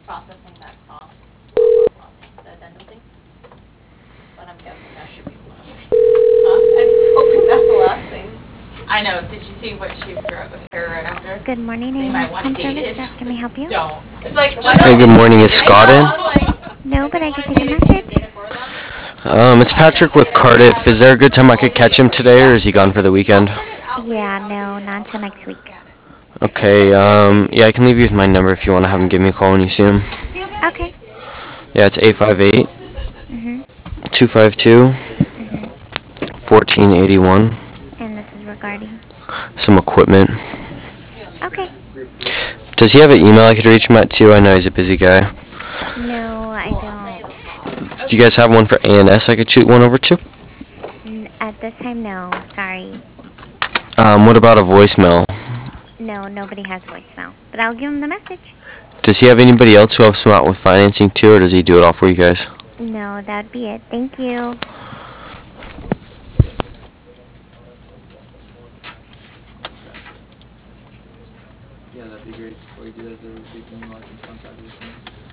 processing that cost, the addendum thing. But I'm guessing that should be one of them. I'm hoping that's the last thing. I know. Did you see what she wrote here right after? Good morning, They might AMS want Home to date Service. it. How can I help you? Don't. It's like, Hey, good morning. Is Scott in? No, but I can take a message. It's Patrick with Cardiff. Is there a good time I could catch him today, or is he gone for the weekend? Yeah, no, not until next week. Okay, yeah, I can leave you with my number if you want to have him give me a call when you see him. Okay. Yeah, it's 858 Mhm. 252 Mhm. 1481. And this is regarding. Some equipment. Okay. Does he have an email I could reach him at too? I know he's a busy guy. No, I don't. Do you guys have one for ANS I could shoot one over to? At this time, no. Sorry. What about a voicemail? No, nobody has voicemail. But I'll give him the message. Does he have anybody else who helps him out with financing too, or does he do it all for you guys? No, that'd be it. Thank you. Yeah, that'd be great. Before you do that, there would be email I can contact with me.